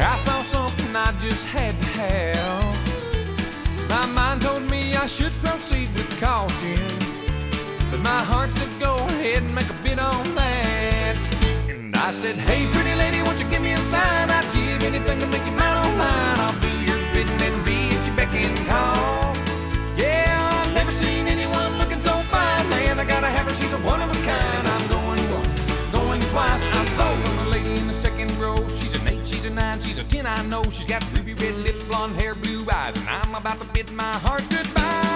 I saw something I just had to have. My mind told me I should proceed with caution, but my heart said go ahead and make a bid on that. And I said, hey pretty lady, won't you give me a sign? I'd give anything to make you mine on mine. I'll do your bidding and be at your beck and call. Yeah, I've never seen anyone looking so fine. Man, I gotta have her, she's a one of a kind. I'm going once, going twice. I'm sold on the lady in the second row. She's an 8, she's a 9, she's a 10, I know. She's got ruby red lips, blonde hair, blue eyes, and I'm about to bid my heart goodbye.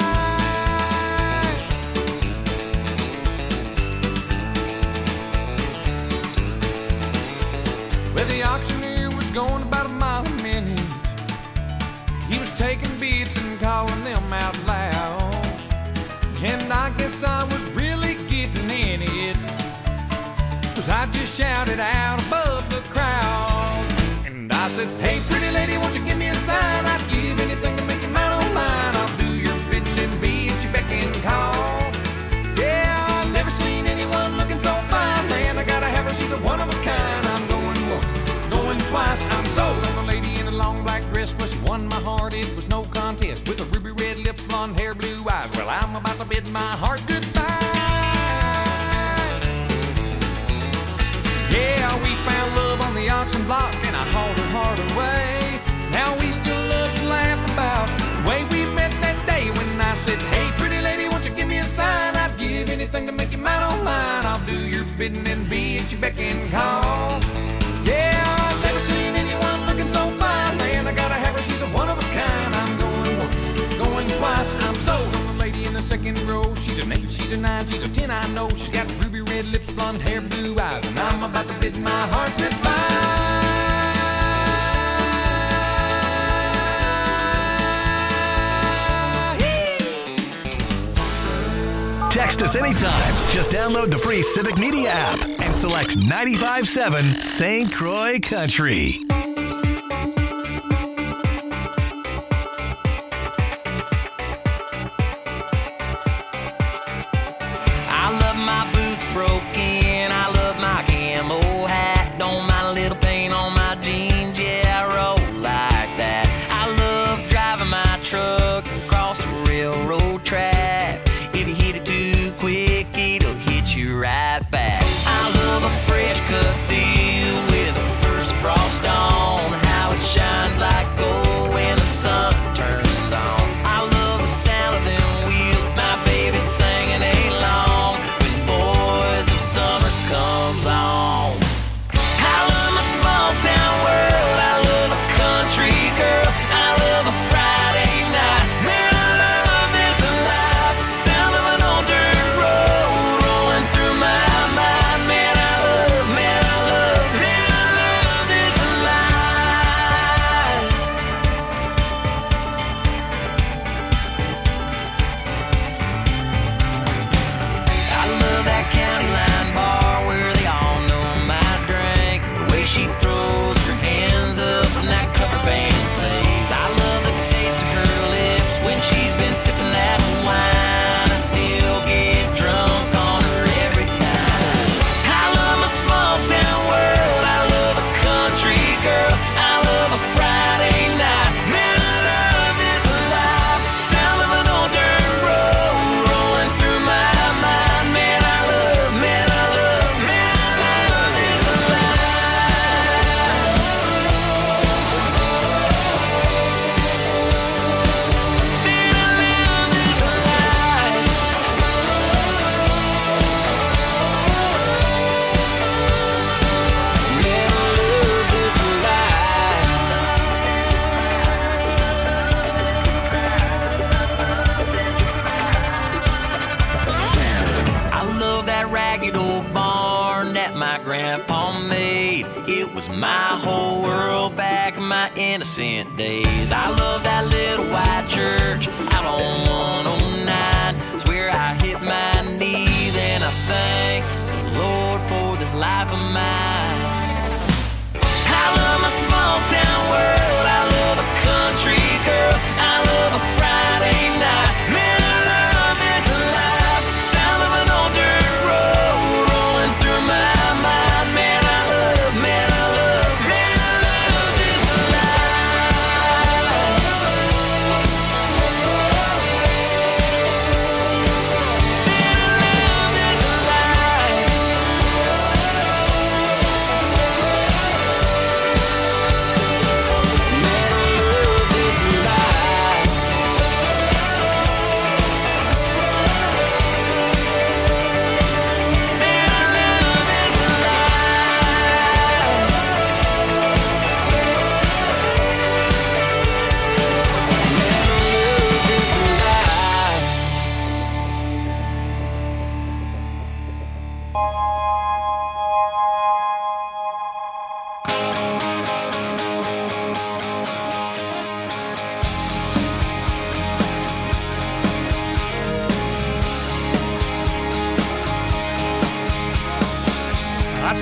Well, the auctioneer was going about a mile a minute. He was taking bids and calling them out loud. And I guess I was really getting in it, 'cause I just shouted out above the crowd. And I said, hey pretty lady, won't you give me a sign? I'd give anything to make you mine on mine. I'll do your bidding and be at your beck and call. Yeah, I've never seen anyone looking so fine. Man, I gotta have her, she's a one of a kind. I'm going once, going twice. I'm sold on the lady in a long black dress. Well, she won my heart, it was no contest. With her ruby red lips, blonde hair, blue eyes. Well, I'm about to bid my heart goodbye. Yeah, we found love on the auction block, and I hauled her heart away. Now we still love to laugh about the way we met that day when I said, hey pretty lady, won't you give me a sign? I'd give anything to make you mine on mine. I'll do your bidding and be at your beck and call. Yeah, I've never seen anyone looking so fine. Man, I gotta have her, she's a one of a kind. I'm going once, going twice. I'm sold on the lady in the second row. She's an 8, she's a 9, she's a 10, I know. She's got ruby red lips, blonde hair, blue eyes, and I'm about to bid my heart goodbye. Text us anytime. Just download the free Civic Media app and select 95.7 St. Croix Country. I love my boots broken, I love my camo hat. Don't mind a little paint on my jeans, yeah, I roll like that. I love driving my truck across the railroad track. If you hit it too quick, it'll hit you right back. I love a fresh cut field with the first frost on. How it shines like gold when the sun turns on. I love the sound of them wheels, my baby singing along when Boys of Summer comes on. I love my small town world, I love a country girl, I love a Friday night. Man, I love this life, sound of an old dirt road rolling through my mind. Man, I love this life. I love that county line bar where they all know my drink. The way she throws her hands up when that cover band plays. I love the taste of her lips when she's been sipping that wine. I still get drunk on her every time. I love my small town world, I love a country girl, I love a Friday night. Man, I love this life, sound of an old dirt road rolling through my mind. Man, I love this life. I love that ragged old barn that my grandpa made. It was my whole world back in my innocent days. I love that little white church out on 109. It's where I hit my knees and I thank the Lord for this life of mine. I love my small town world, I love a country girl, I love a Friday night. Man, I love this life, sound of an old dirt road rolling through my mind. Man, I love this life.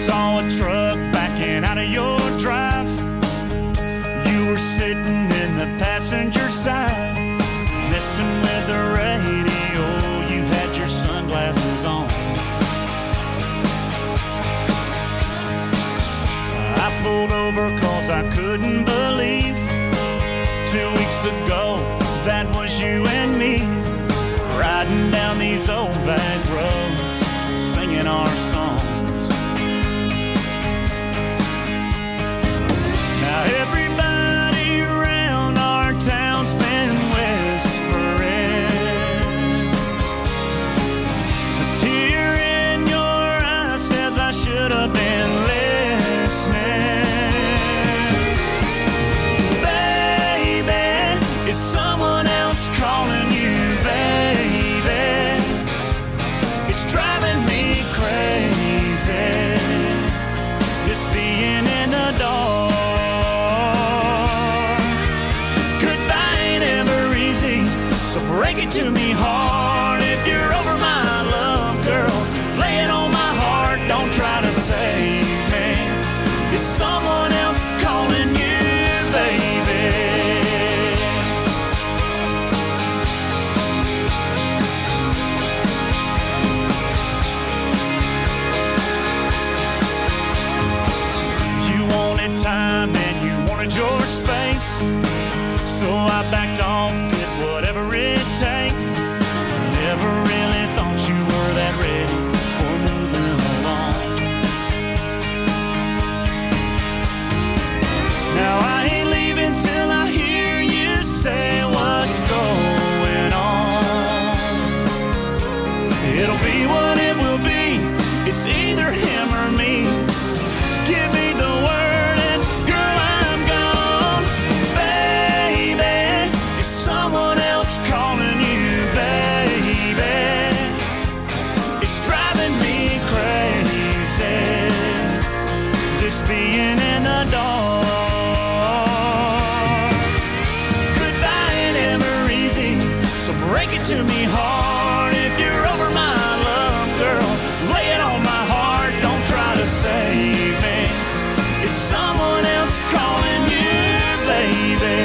saw a truck backing out of your drive. You were sitting in the passenger side, messing with the radio. You had your sunglasses on. I pulled over cause I couldn't believe 2 weeks ago that was you and me, riding down these old back roads, singing our songs. Now everybody around our town's been whispering. A tear in your eye says I should have been listening. Baby, is someone else calling you, baby? It's driving me crazy, this being in the dark. Goodbye ain't ever easy, so break it to me hard. If you're over my love, girl, lay it on my heart. Don't try to save me. Is someone else calling you, baby? You wanted time and you wanted your space, so I backed off, did whatever it takes. Never really thought you were that ready for moving along. Now I ain't leaving till I hear you say what's going on. It'll be what it will be, it's either him or me. Give me the word and girl, I'm gone. Baby, is someone else calling you, baby? It's driving me crazy, this being in the dark. Goodbye ain't ever easy, so break it to me hard. If you're over my love, girl, lay it on my heart. Don't try to save me. Is someone else calling you, baby?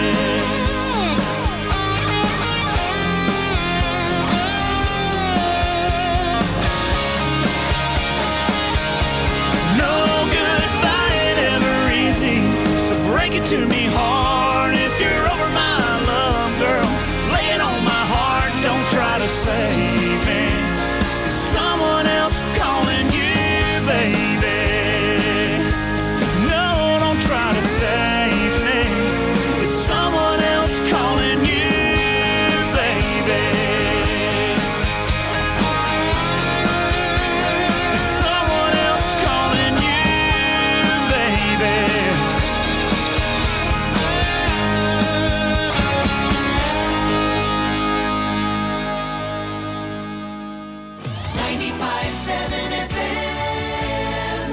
No, goodbye ain't ever easy, so break it to me hard. If you're over my love, girl, lay it on my heart. Don't try to save me. Is someone else calling you, baby? No, don't try to save me. Is someone else calling you, baby? Is someone else calling you, baby? 95.7 FM.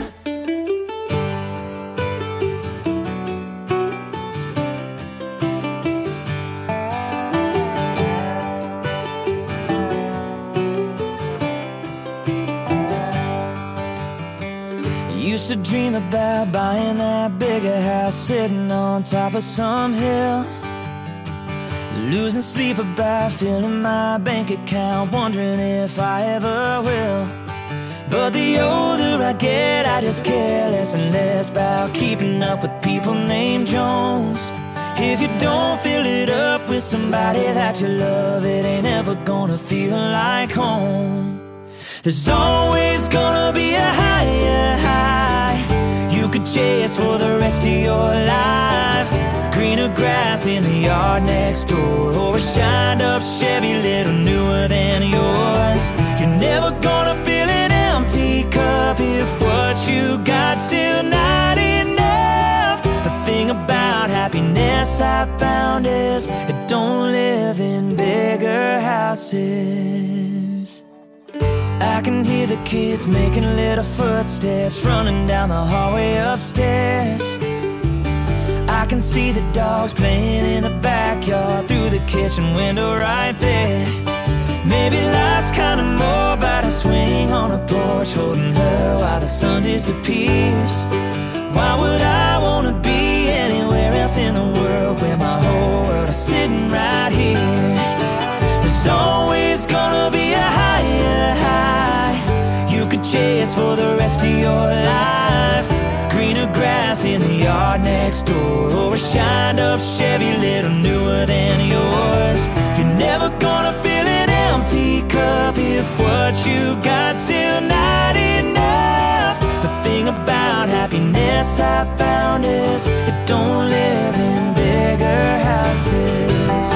Used to dream about buying that bigger house, sitting on top of some hill, losing sleep about filling my bank account, wondering if I ever will. But the older I get, I just care less and less about keeping up with people named Jones. If you don't fill it up with somebody that you love, it ain't ever gonna feel like home. There's always gonna be a higher high you could chase for the rest of your life. Greener grass in the yard next door, or a shined up Chevy little newer than yours. You're never gonna fill an empty cup if what you got still not enough. The thing about happiness I found is it don't live in bigger houses. I can hear the kids making little footsteps running down the hallway upstairs. I can see the dogs playing in the backyard through the kitchen window right there. Maybe life's kinda more about a swing on a porch, holding her while the the sun disappears. Why would I wanna be anywhere else in the world where my whole world is sitting right here? There's always gonna be a higher high you could chase for the rest of your life. Greener grass in the yard next door, or a shined up Chevy little newer than yours. You're never gonna fill an empty cup if what you got still not enough. The thing about happiness I found is it don't live in bigger houses.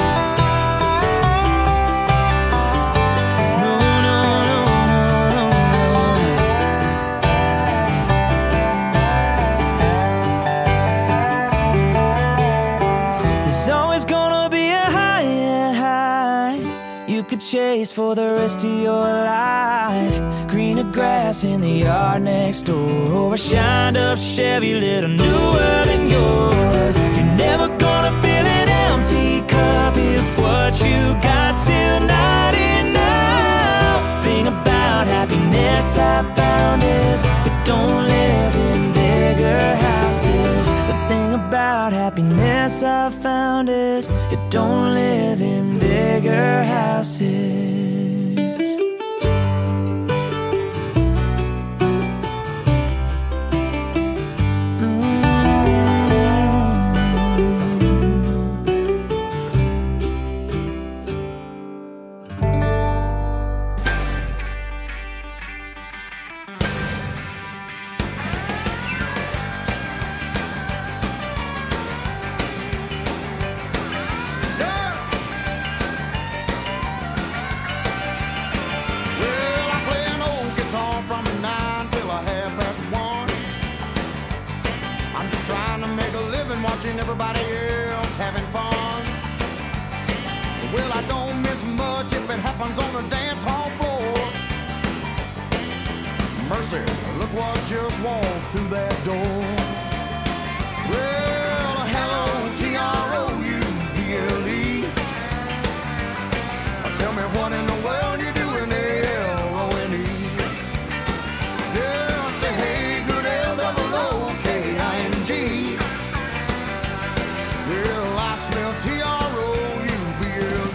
Chase for the rest of your life. Greener grass in the yard next door, or a shined up Chevy little newer than yours. You're never gonna fill an empty cup if what you got still not enough. Thing about happiness I found is it don't live in bigger houses. The thing about happiness I found is it don't live in bigger houses. Watching everybody else having fun. Well, I don't miss much if it happens on the dance hall floor. Mercy, look what just walked through that door. Well, hello, T-R-O-U-B-L-E. Tell me what in the world you doing, L-O-N-E. Yeah, say hey, good L-O-O-K-I-N-G. Well, I smell T-R-O-U-B-L-E.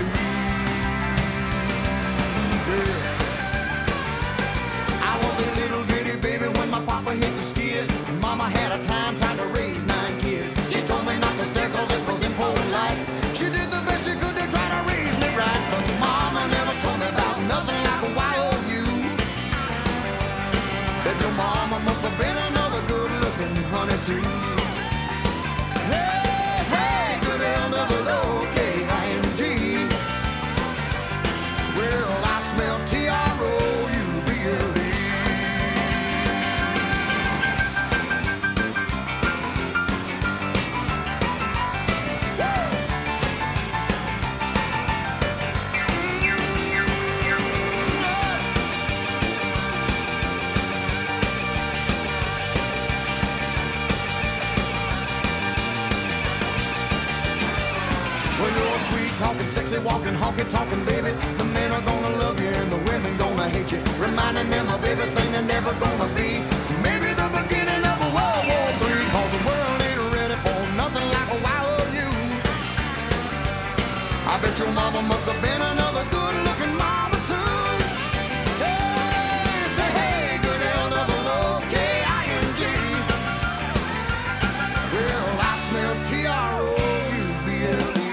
Yeah. I was a little bitty baby when my papa hit the skids. Mama had a time trying to raise 9 kids. She told me not to stare cause it was impolite. She did the best she could to try to raise me right. But mama never told me about nothing like a Y-O-U. That your mama must have been another good-looking honey too. L-O-O-K-I-N-G. Well, I smell T-R-O-U-B-L-E. Talking sexy, walking, honky, talking, baby. The men are gonna love you and the women gonna hate you, reminding them of everything they're never gonna be. Maybe the beginning of a World War III, cause the world ain't ready for nothing like a Y-O-U. I bet your mama must have been another good-looking mama too. Hey, say hey, good L-O-O-K-I-N-G. Well, I smell T-R-O-U-B-L-E.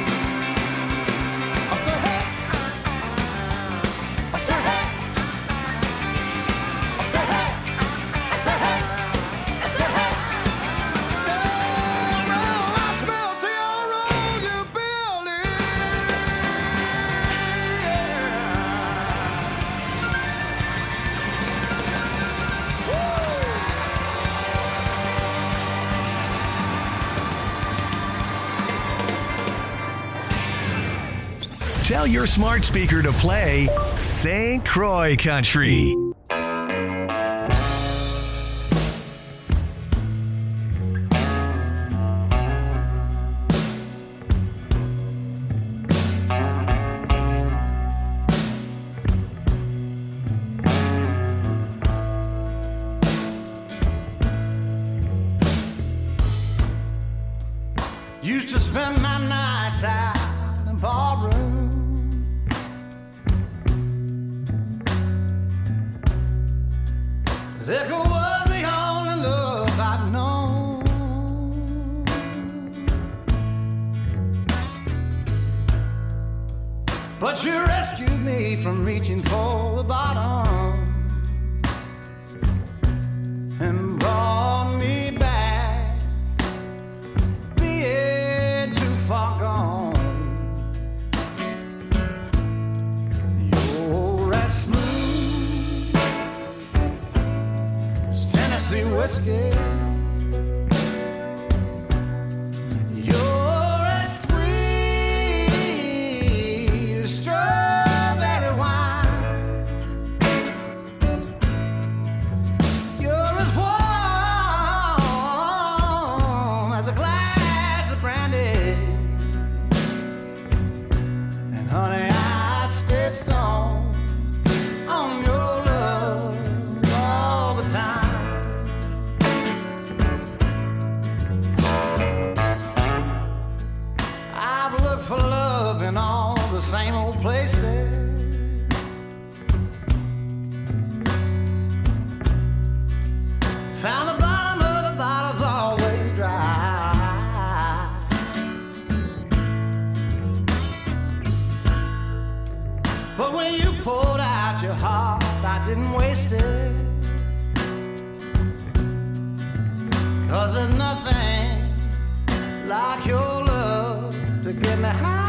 Tell your smart speaker to play St. Croix Country. used to spend my nights out in ballroom. Liquor was the only love I'd known. But you rescued me from reaching for the bottom and brought me back, being too far gone. You're as smooth as Tennessee whiskey. You're as sweet as strawberry wine. You're as warm as a glass of brandy. And honey, I stay stoned on your love all the time. I've looked for love in all the same old places. Found the bottom of the bottle's always dry. But when you poured out your heart, I didn't waste it. 'Cause there's nothing like your love to get me high.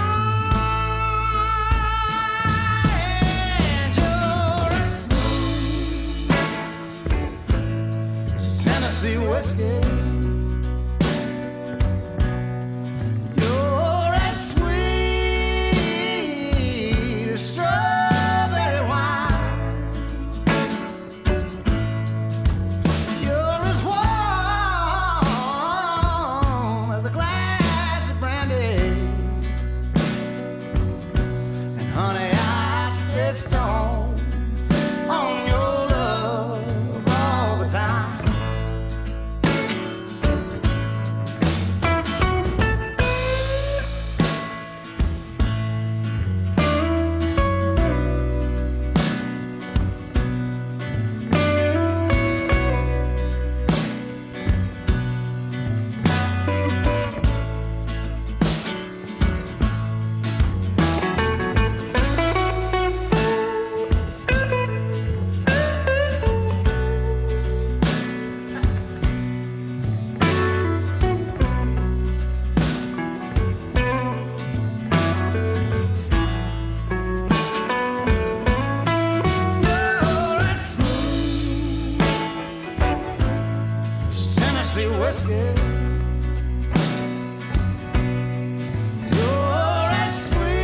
And you're as smooth as Tennessee whiskey. You're as sweet as strawberry wine. You're as warm as a glass of brandy. And honey, I stay stoned on your love all the time. You're as smooth as Tennessee whiskey. You're as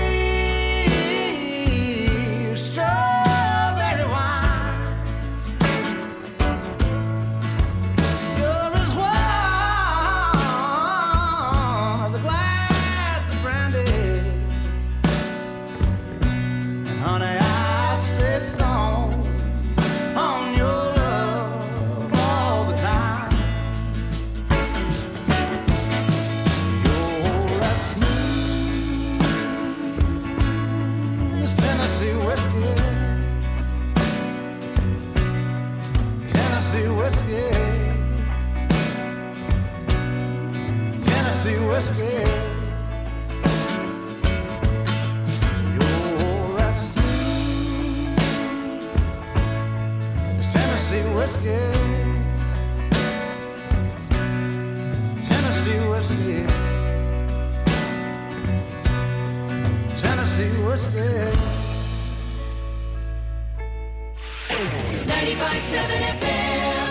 sweet as strawberry wine. You're as warm as a glass of brandy. And honey, I stay stoned on your love all the time. You're as smooth as Tennessee whiskey. Tennessee whiskey. Tennessee whiskey. You're as smooth as Tennessee whiskey. Tennessee whiskey. Tennessee whiskey. 95.7 FM.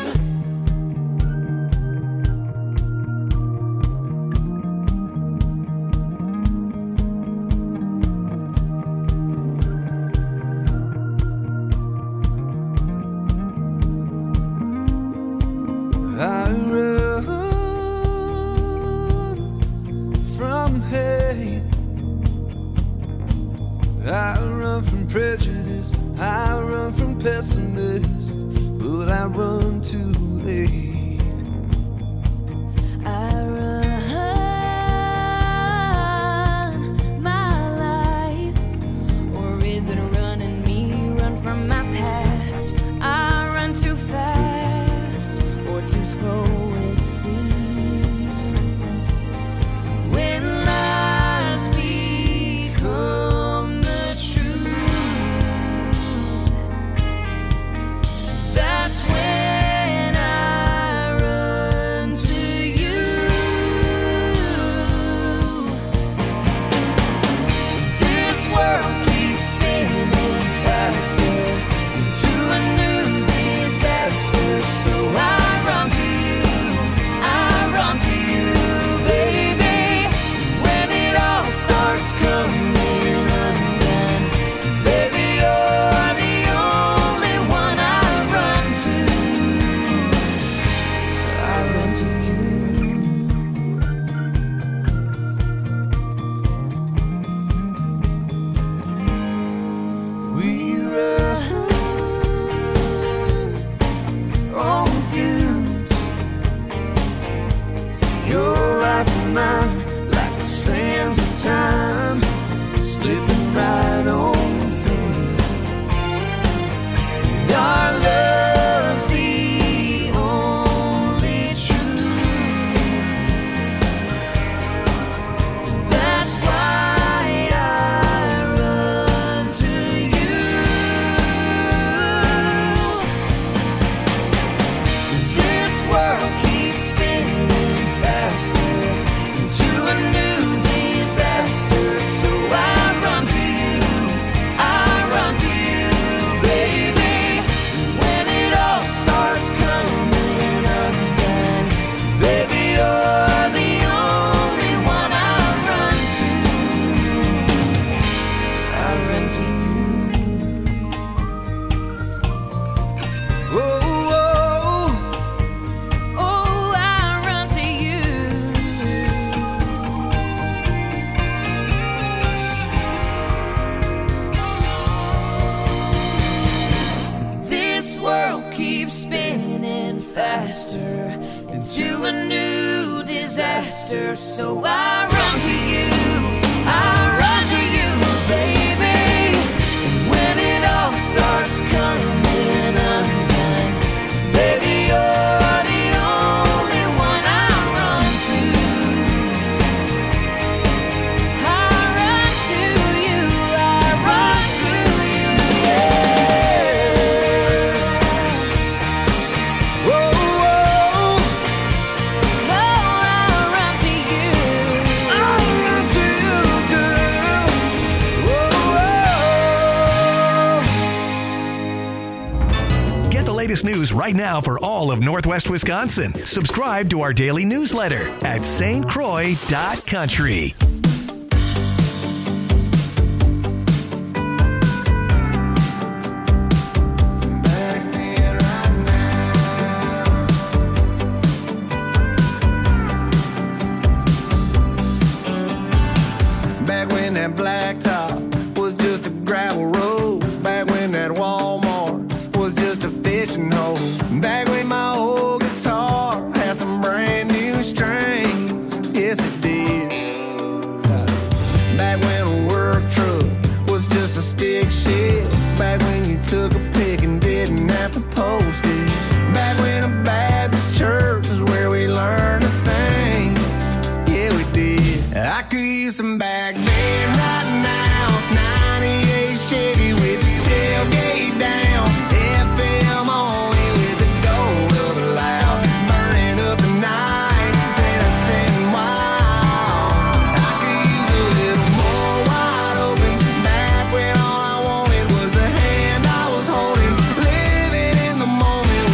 I run from hate. I run from prejudice. I run from pessimists. But I run too late. I run things that run in me run from my past. I run too fast or too slow, it seems. When lies become the truth, that's when I run to you. This world keeps spinning faster into a new disaster, so I run to you, baby. When it all starts coming undone, baby, you're the only one I run to. I run to you. We run on fumes. Your life and mine, like the sands of time, slipping right on through. Our love's the only truth. That's why I run to you. This world keeps spinning faster into a new disaster, so I run to you, baby. When it all starts coming undone, baby, you're the only one I run to. I run to you. Oh, I run to you. This world keeps spinning faster into a new disaster, so I run to you, baby. When it all starts coming undone, baby, you're the only one I run to. I run to you, yeah. Oh, I run to you. I run to you, girl. Get the latest news right now for all of Northwest Wisconsin. Subscribe to our daily newsletter at stcroix.country. Back when that blacktop was just a gravel road. Back when that Walmart was just a fishing hole. Back when my old guitar had some brand new strings. Yes, it did. Back when a work truck was just a stick shift. Back when you took a pick and didn't have to post it. Back when a Baptist church is where we learned to sing. Yeah, we did. I could use some back then right now. 98 Chevy with the tailgate down. FM only with the door up loud. Burning up the night, then I sitting wild. I could use a little more wide open. Back when all I wanted was the hand I was holding. Living in the moment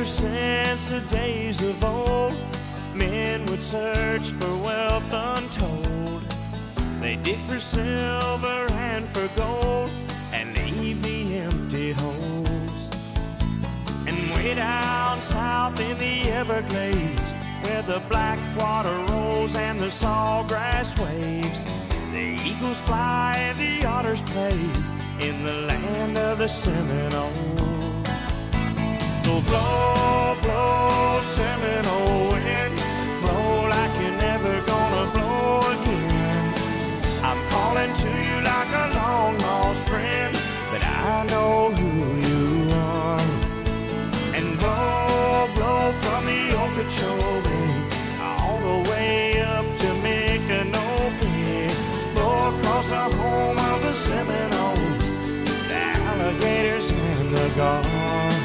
since the days of old, men would search for wealth untold. They dig for silver and for gold and leave the empty holes. And way down south in the Everglades, where the black water rolls and the sawgrass waves, the eagles fly and the otters play in the land of the Seminoles. So blow, blow, Seminole wind, blow like you're never gonna blow again. I'm calling to you like a long lost friend, but I know who you are. And blow, blow from the Okeechobee all the way up to Micanopy, blow across the home of the Seminoles, the alligators and the gulls.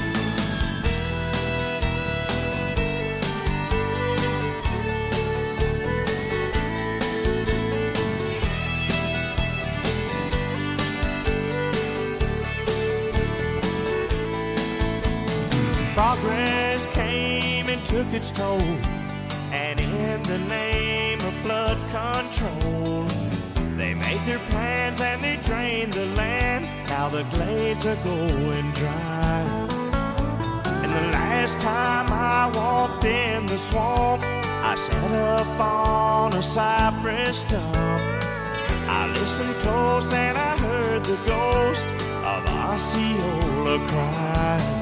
Progress came and took its toll, and in the name of flood control, they made their plans and they drained the land. Now the glades are going dry. And the last time I walked in the swamp, I sat up on a cypress stump. I listened close and I heard the ghost of Osceola cry.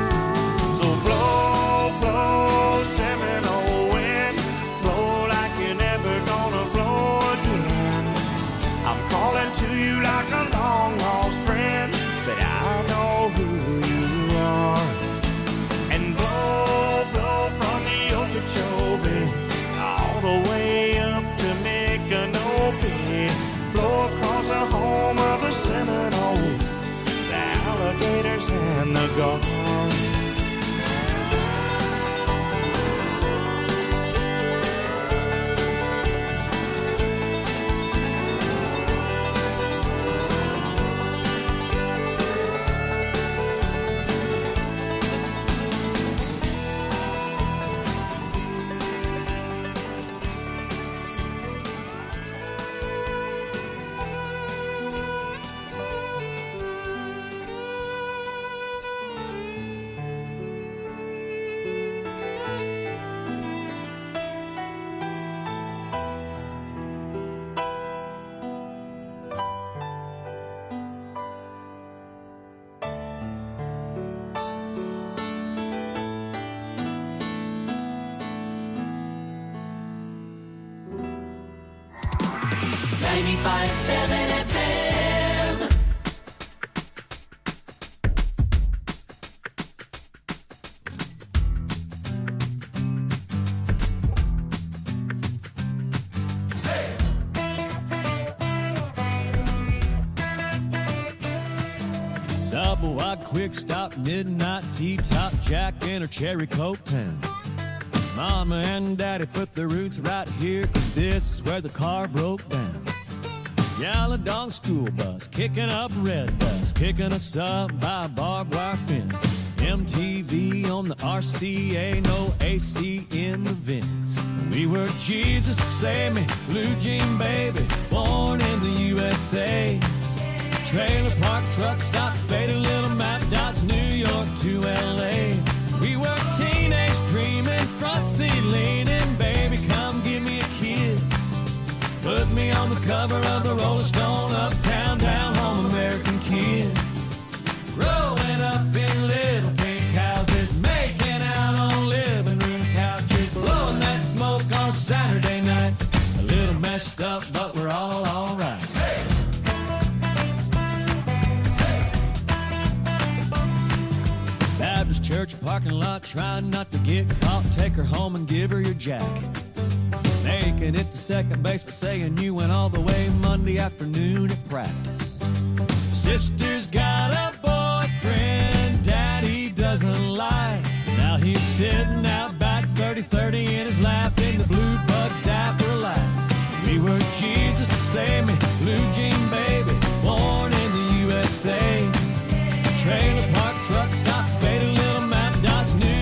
Blow, blow, Seminole wind, blow like you're never gonna blow again. I'm calling to you like a long lost friend, but I know who you are. And blow, blow from the Okeechobee all the way up to Micanopy, blow across the home of the Seminoles, the alligators and the gulls. Double wide quick stop, midnight T-top, Jack in her cherry coke town. Mama and Daddy put their roots right here, 'cause this is where the car broke down. Yellow dog school bus, kicking up red dust, picking us up by a barbed wire fence. MTV on the RCA, no AC in the vents. We were Jesus Save Me, Blue Jean Baby, born in the USA. Trailer park truck stop, faded little map dots, New York to LA. We were teenage dreaming, front seat leaning, baby come give me a kiss. Put me on the cover of the Rolling Stone, uptown, down home, American kids. Growing up in little pink houses, making out on living room couches, blowing that smoke on Saturday night. A little messed up, but we're all alright. Baptist church parking lot, trying not to get caught. Take her home and give her your jacket. Making it to second base, but saying you went all the way Monday afternoon at practice. Sister's got a boyfriend Daddy doesn't like. Now he's sitting out back 30-30 in his lap in the blue bug zapper light. We were Jesus Save Me, Blue Jean Baby, born in the USA. Trailer park truck stop, faded little map dots, New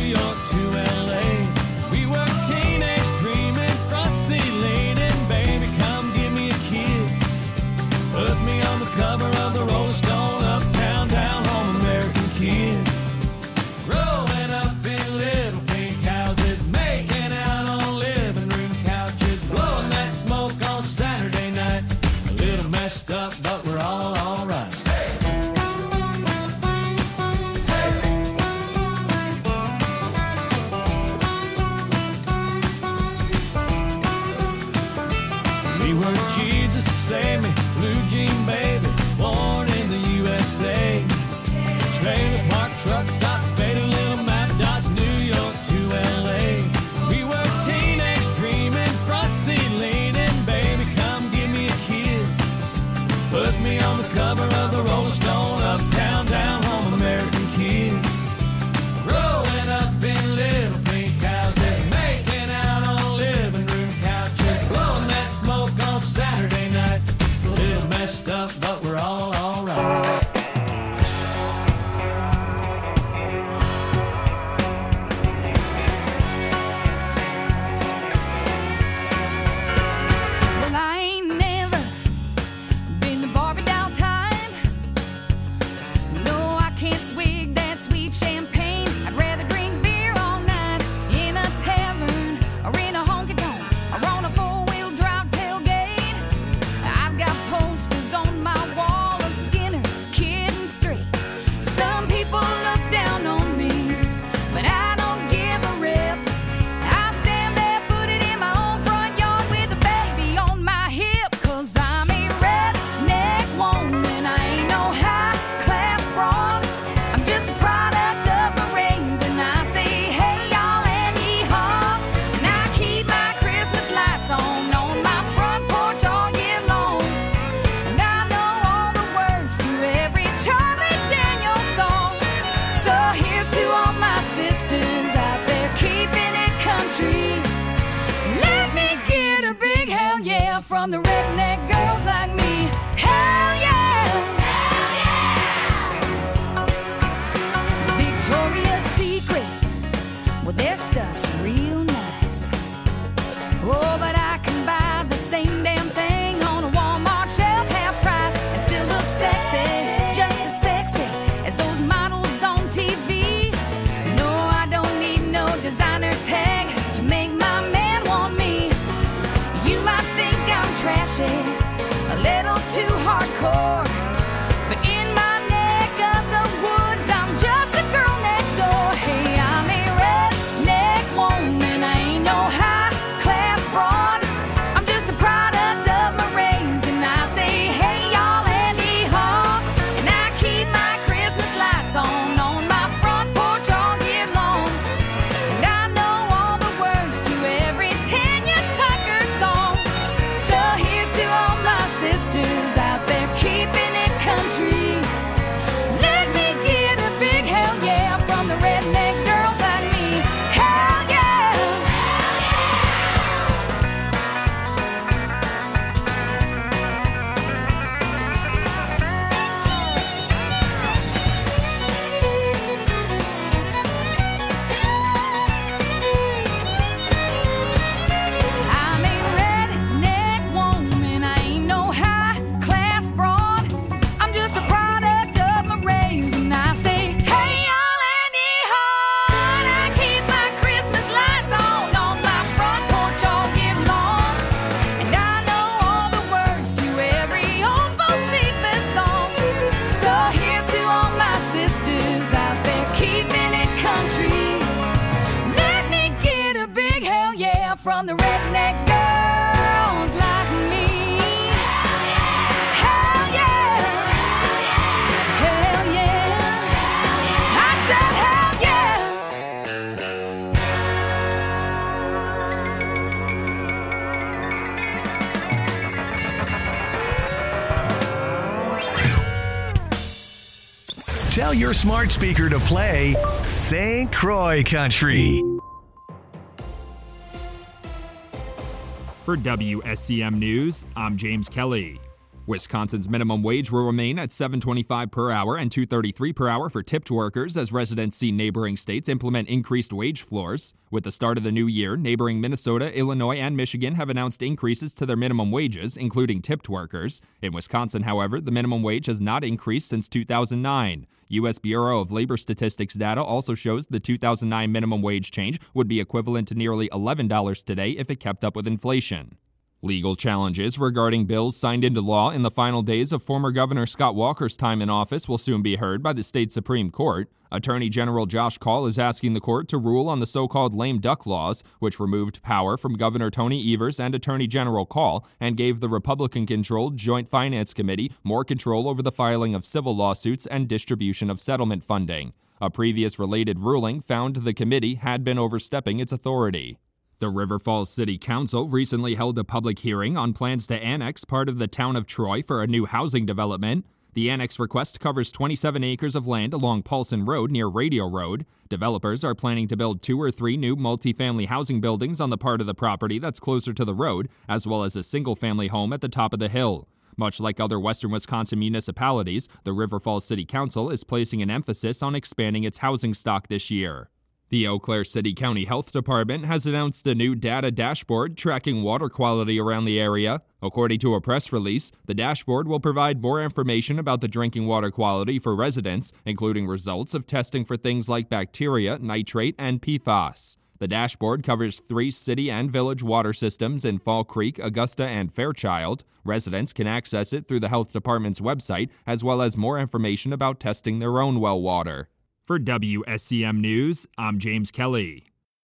from the redneck girls like me. Hell yeah! Hell yeah! Victoria's Secret, well, their stuff's real nice. Oh, but I can buy the same damn thing on a Walmart shelf, half price, and still look sexy, just as sexy as those models on TV. No, I don't need no designer tag to make my man want me. You might think I'm trashy, a little too hardcore, but in my neck of the woods, I'm just a girl next door. Hey, I'm a redneck woman, I ain't no high-class broad. I'm just a product of my race, and I say, hey, y'all, and hee-haw. And I keep my Christmas lights on my front porch all year long. And I know all the words to every Tanya Tucker song. So here's to all my sisters out there keeping it country. Let me get a big hell yeah from the redneck girls like me. Hell yeah! I'm a redneck woman, I ain't no high-class broad. I'm just a product of my race, and I say, hey, y'all, and hee-haw. And I keep my Christmas lights on my front porch all year long. And I know all the words to every old Bocephus song. So here's to all my sisters out there keeping it country. Let me get a big hell yeah from the redneck girls like me. Hell yeah! Hell yeah! I said hell yeah! Tell your smart speaker to play St. Croix Country. For WSCM News, I'm James Kelly. Wisconsin's minimum wage will remain at $7.25 per hour and $2.33 per hour for tipped workers as residents see neighboring states implement increased wage floors. With the start of the new year, neighboring Minnesota, Illinois, and Michigan have announced increases to their minimum wages, including tipped workers. In Wisconsin, however, the minimum wage has not increased since 2009. U.S. Bureau of Labor Statistics data also shows the 2009 minimum wage change would be equivalent to nearly $11 today if it kept up with inflation. Legal challenges regarding bills signed into law in the final days of former Governor Scott Walker's time in office will soon be heard by the state Supreme Court. Attorney General Josh Kaul is asking the court to rule on the so-called lame duck laws, which removed power from Governor Tony Evers and Attorney General Kaul and gave the Republican-controlled Joint Finance Committee more control over the filing of civil lawsuits and distribution of settlement funding. A previous related ruling found the committee had been overstepping its authority. The River Falls City Council recently held a public hearing on plans to annex part of the town of Troy for a new housing development. The annex request covers 27 acres of land along Paulson Road near Radio Road. Developers are planning to build 2 or 3 new multifamily housing buildings on the part of the property that's closer to the road, as well as a single-family home at the top of the hill. Much like other western Wisconsin municipalities, the River Falls City Council is placing an emphasis on expanding its housing stock this year. The Eau Claire City County Health Department has announced a new data dashboard tracking water quality around the area. According to a press release, the dashboard will provide more information about the drinking water quality for residents, including results of testing for things like bacteria, nitrate, and PFAS. The dashboard covers 3 city and village water systems in Fall Creek, Augusta, and Fairchild. Residents can access it through the health department's website, as well as more information about testing their own well water. For WSCM News, I'm James Kelly.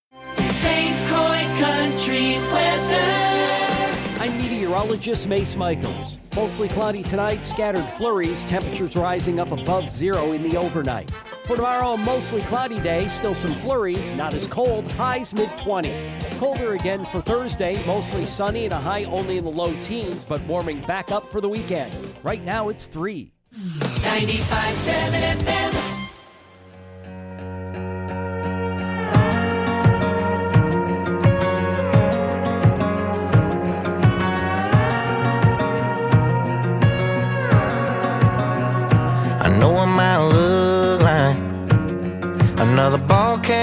St. Croix Country weather. I'm meteorologist Mace Michaels. Mostly cloudy tonight, scattered flurries, temperatures rising up above 0 in the overnight. For tomorrow, a mostly cloudy day, still some flurries, not as cold, highs mid-20s. Colder again for Thursday, mostly sunny and a high only in the low teens, but warming back up for the weekend. Right now, it's 3. 95.7 FM.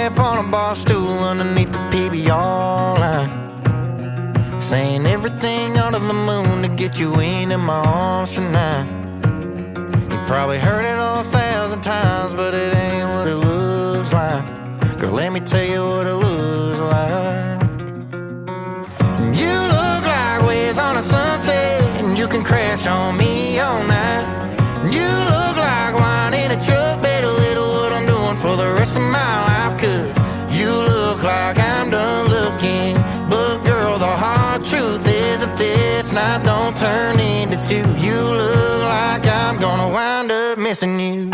up on a bar stool underneath the PBR line, saying everything under the moon to get you into my arms tonight. You probably heard it 1,000 times, but it ain't what it looks like. Girl, let me tell you what it looks like. You look like waves on a sunset, and you can crash on me all night. You look like wine in a truck, better little what I'm doing for the rest of my life. Cause you look like I'm done looking, but girl, the hard truth is if this night don't turn into two, you look like I'm gonna wind up missing you.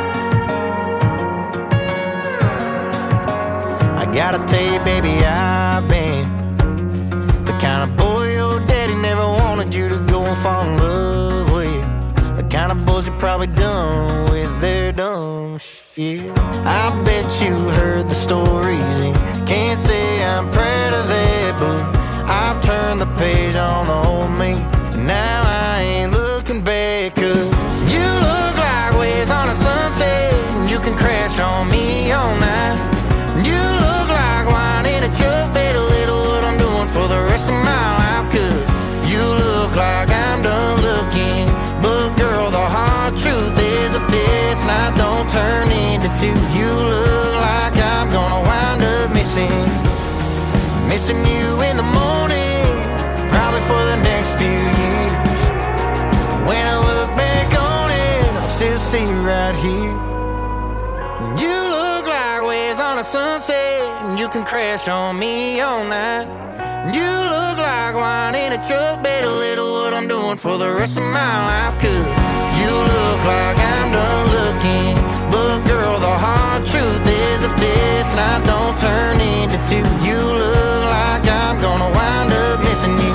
I gotta tell you, baby, I've been the kind of boy your daddy never wanted you to go and fall in love with. The kind of boys you probably done with their dumb shit. I bet you heard the stories and can't say I'm proud of that, but I've turned the page on the old me, and now I ain't looking back. Cause you look like waves on a sunset, and you can crash on me all night. You look like wine in a truck, better little what I'm doing for the rest of my life. Cause you look like I'm done looking, but girl, the hard truth is if this night don't turn into two, you look like I'm gonna wind up missing you in the morning, probably for the next few years. When I look back on it, I'll still see you right here. You look like waves on a sunset, and you can crash on me all night. You look like wine in a truck, better little what I'm doing for the rest of my life. Cause you look like I'm done looking, but girl, the hard truth is if this night don't turn into two, you look like I'm gonna wind up missing you.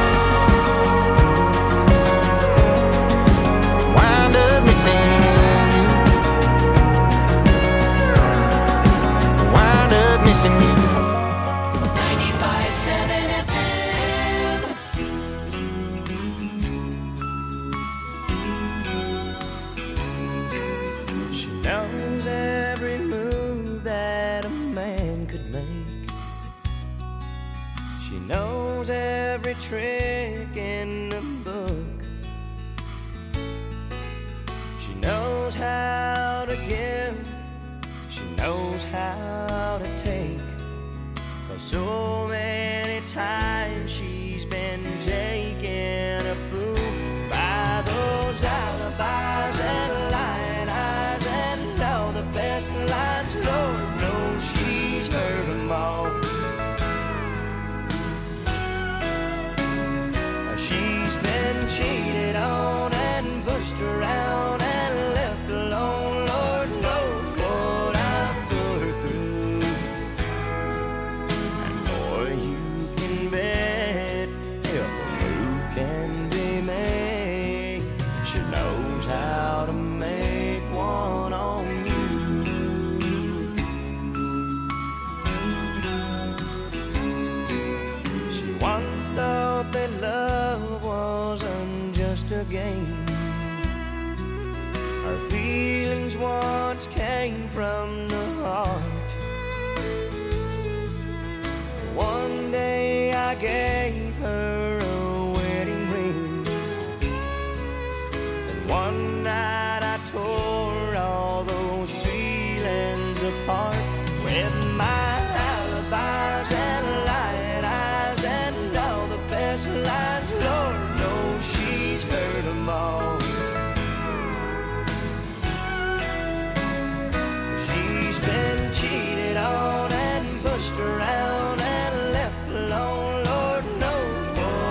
Wind up missing you. Wind up missing you. 95.7 FM. She knows every move that a man could make. She knows every trick in the book. She knows how to give, she knows how to take. For so many times she's been taken a fool by those alibis and lying eyes and all the best lines. Lord knows she's heard them all. She's been cheated on and pushed around and left alone. Lord knows what I've put her through. And boy, you can bet if a move can be made, she knows how to make one on you. She once thought that love wasn't just a game. Her feelings once came from the heart. One day I gave her a wedding ring, and one night I tore all those feelings apart with my alibis and lying eyes and all the best lines. Lord knows she's heard them all. She's been cheated on and pushed around and left alone. Lord knows what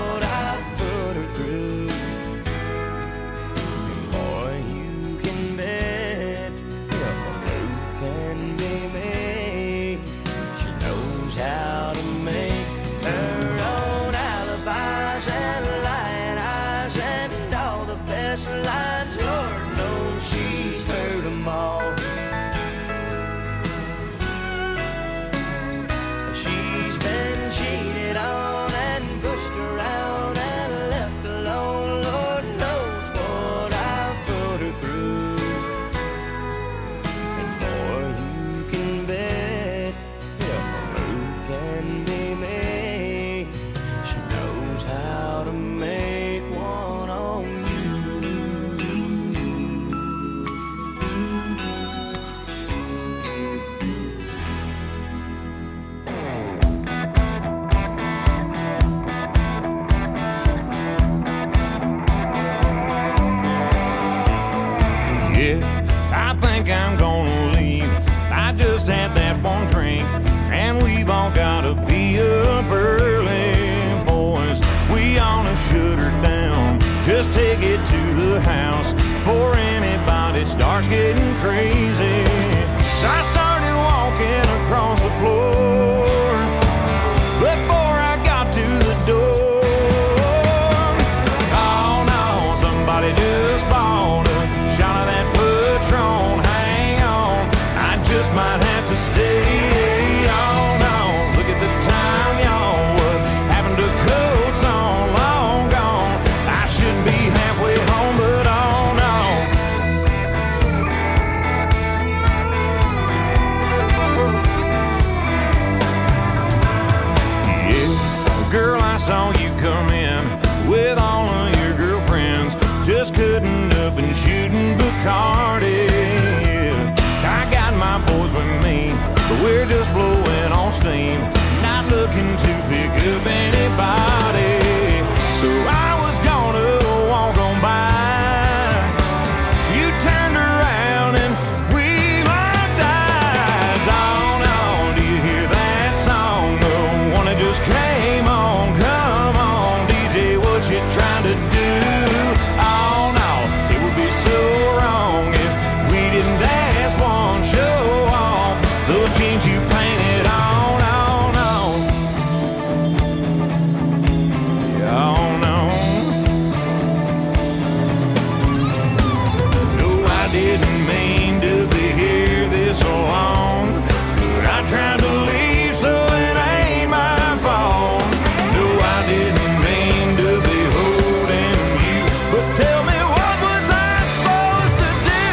saw you come in with all of your girlfriends, just cutting up and shooting Bacardi. I got my boys with me, but we're just blowing on steam, not looking to pick up anybody. So I was gonna walk on by, you turned around and we locked eyes. Oh no, do you hear that song? The one that just came on. Come on, DJ, what you trying to do? Oh no, it would be so wrong if we didn't dance one, show off those jeans you painted on. Oh no, yeah, oh no. No, I didn't mean to be here this long, but I tried to leave, so it ain't my fault. No, I didn't mean to be holding you, but tell me, what was I supposed to do?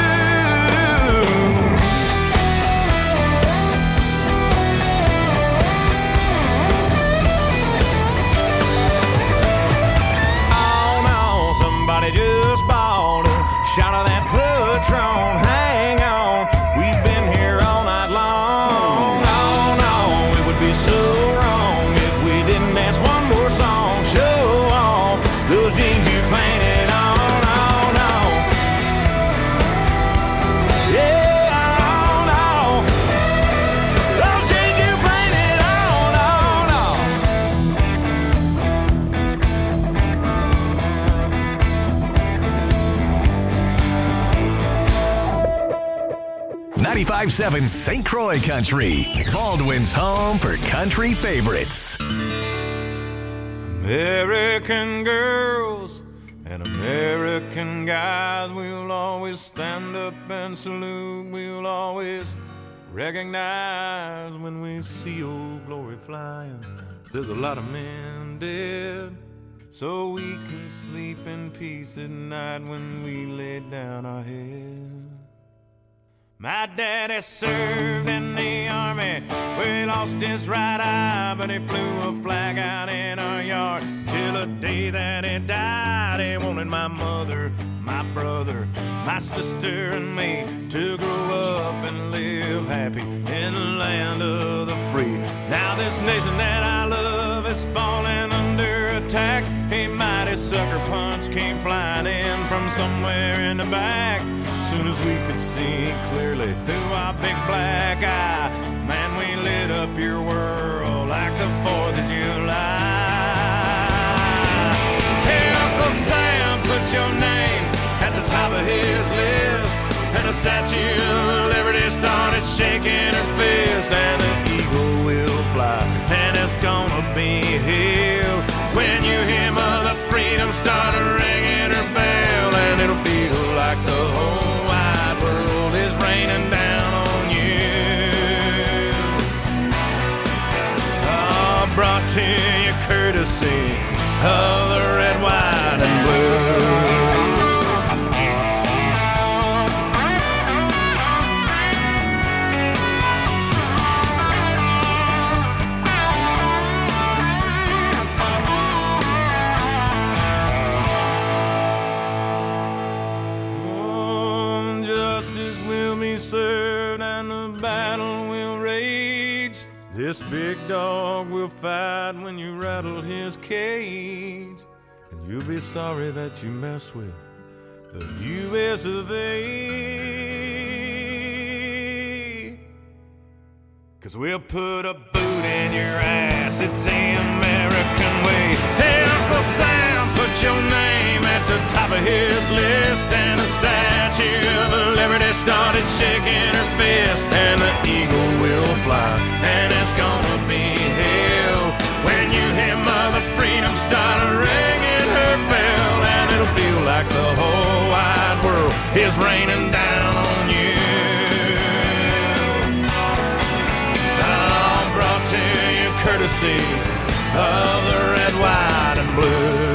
Oh no, somebody just bought a shot of that Patron. Hang on, we've been here all night long. Oh no, it would be so wrong if we didn't dance one more song. Show off those jeans you painted on. Oh no, yeah, oh no, those jeans you painted on. Oh no. 95.7 St. Croix Country, Baldwin's home for country favorites. American girls and American guys, we'll always stand up and salute. We'll always recognize when we see old glory flying. There's a lot of men dead, so we can sleep in peace at night when we lay down our head. My daddy served in the army, where he lost his right eye, but he flew a flag out in our yard till the day that he died. He wanted my mother, my brother, my sister, and me to grow up and live happy in the land of the free. Now this nation that I love is falling under attack. A mighty sucker punch came flying in from somewhere in the back. Soon as we could see clearly through our big black eye, man, we lit up your world like the 4th of July. Hey, Uncle Sam, put your name at the top of his list, and the Statue of Liberty started shaking her fist, and the eagle will fly, and it's gonna be here when you hear Mother Freedom start ringing her bell, and it'll feel like the whole wide world is raining down on you. Oh, brought to you courtesy of the red, white, and blue. Served and the battle will rage. This big dog will fight when you rattle his cage, and you'll be sorry that you mess with the U.S. of A. 'Cause we'll put a boot in your ass, it's the American way. Hey, Uncle Sam, put your name at the top of his list, and the Statue of Liberty started shaking her fist, and the eagle will fly, and it's gonna be hell when you hear Mother Freedom start ringing her bell, and it'll feel like the whole wide world is raining down on you. Brought to you courtesy of the red, white, and blue.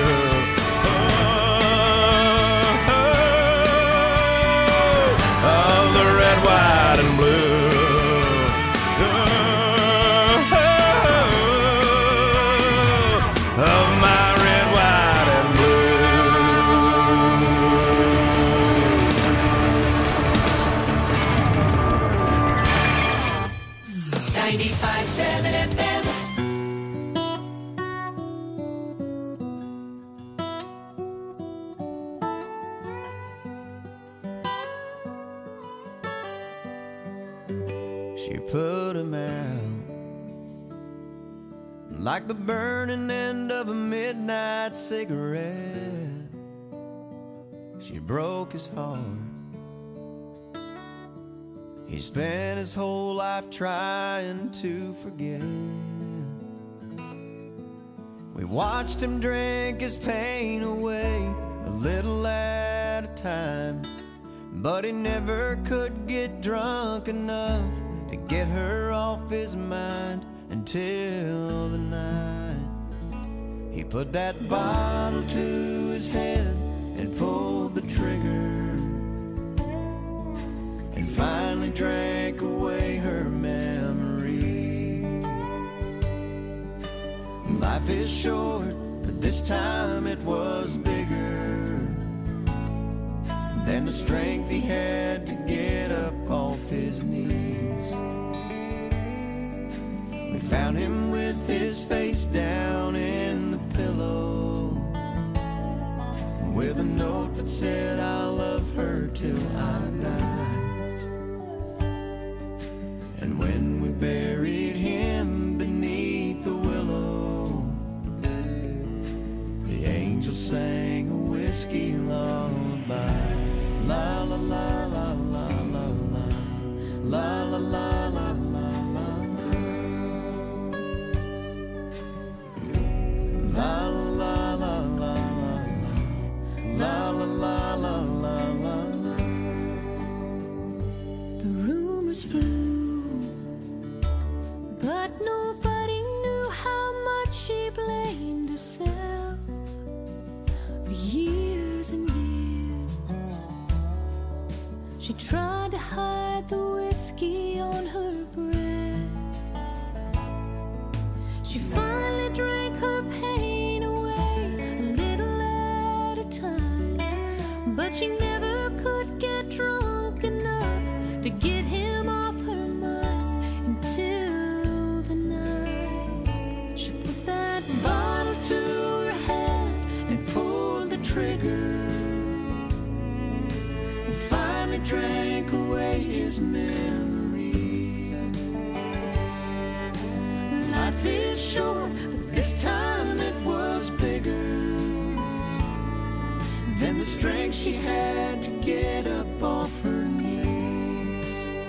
Of the red, white, and blue. 95.7 FM. She put him out like the burning end of a midnight cigarette. She broke his heart. He spent his whole life trying to forget. We watched him drink his pain away a little at a time, but he never could get drunk enough to get her off his mind until the night he put that bottle to his head and pulled the trigger and finally drank away her memory. Life is short, but this time it was bigger than the strength he had to get up off his knees. We found him with his face down in the pillow, with a note that said, "I'll love her till I die." And when we buried him beneath the willow, the angel sang a whiskey lullaby. La la la la la la la, la la la la la la, la la la la la, la la la la la la. The rumors flew, but nobody knew how much she blamed herself for years and years. She tried to hide the whiskey on her breath. She finally drank her pain away a little at a time, but she never could get drunk enough to get him off her mind until the night she put that bottle to her head and pulled the trigger and finally drank away his memory. Life is short, but this time it was bigger than the strength she had to get up off her knees.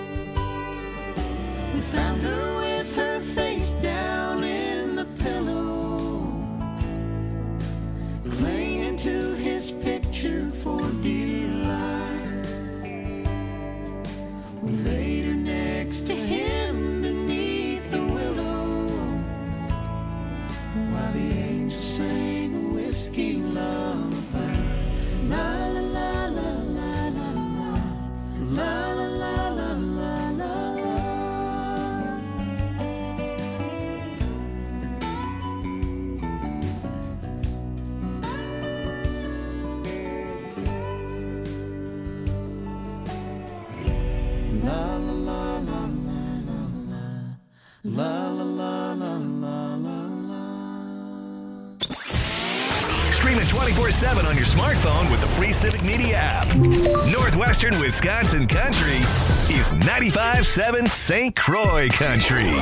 We found her with her face down in the pillow, clinging to his picture for dear life. We laid her next to him beneath the willow, while the angel sang a whiskey lullaby. La la la la la la la, la la la la la la la. La la la la la la, la la la la la la la. Stream it 24/7 on your smartphone with the free Civic Media app. Northwestern Wisconsin Country is 95.7 St. Croix Country.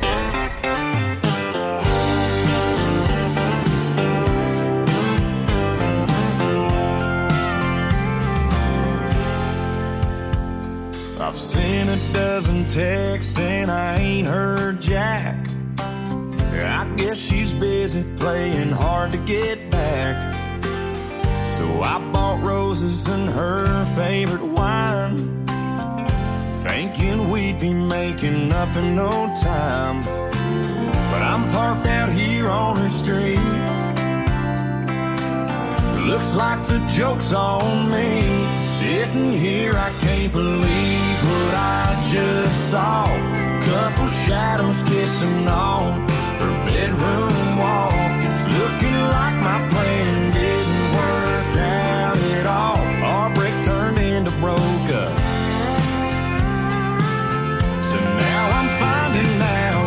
I've seen a dozen texts and I ain't heard jack. I guess she's busy playing hard to get back. So I bought roses and her favorite wine, thinking we'd be making up in no time. But I'm parked out here on her street. Looks like the joke's on me. Sitting here, I can't believe what I just saw. Couple shadows kissing on her bedroom wall. It's looking like my plan didn't work out at all. Our break turned into broke up. So now I'm finding out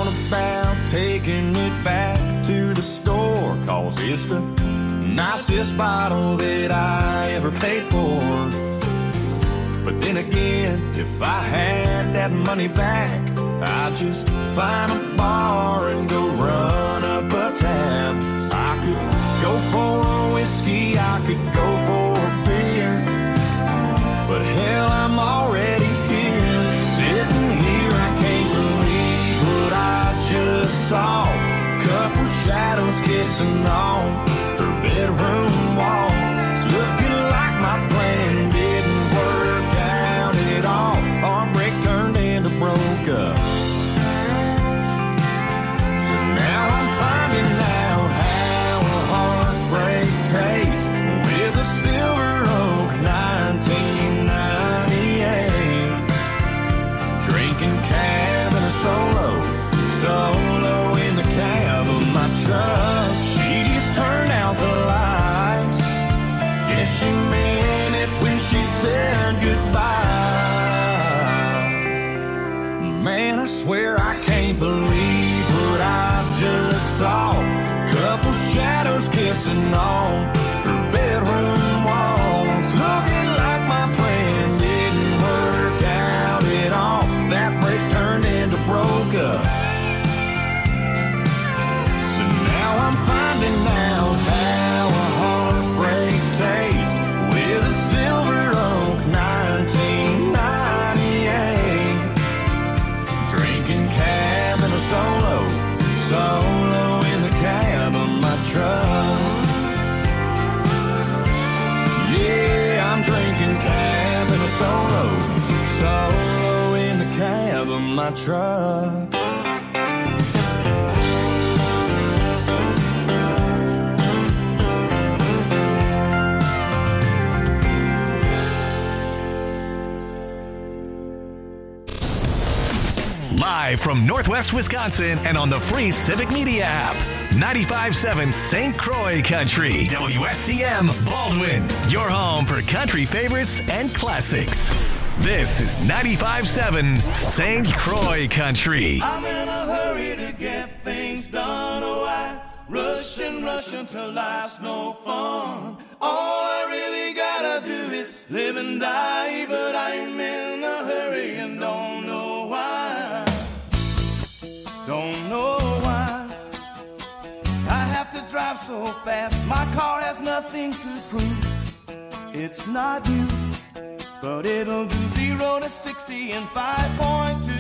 thought about taking it back to the store, 'cause it's the nicest bottle that I ever paid for. But then again, if I had that money back, I'd just find a bar and go run up a tab. I could go for a whiskey, I could go for a beer, but hell, I'm already here, sitting here. I can't believe what I just saw. Couple shadows kissing on her bedroom wall. It's looking like my plan didn't work out at all. Our break turned into broke up. So now I'm finding out how a heartbreak tastes with a Silver Oak 1998. Drinking cab and a solo in the cab of my truck. She just turned out the lights. Guess she meant it when she said goodbye. Man, I swear I can't believe what I just saw. Couple shadows kissing on her bedroom walls. Looking like my plan didn't work out at all. That break turned into broke up. So now I'm finding out how a heartbreak tastes with a Silver Oak 1998. Drinking cab and a solo in the cab of my truck. Yeah, I'm drinking cab and a solo in the cab of my truck. Live from Northwest Wisconsin and on the free Civic Media app. 95.7 St. Croix Country. WSCM Baldwin. Your home for country favorites and classics. This is 95.7 St. Croix Country. I'm in a hurry to get things done. Oh, I rush until life's no fun. All I really gotta do is live and die, but I'm in a hurry and don't know why. Don't know why I have to drive so fast. My car has nothing to prove. It's not you, but it'll do 0 to 60 in 5.2.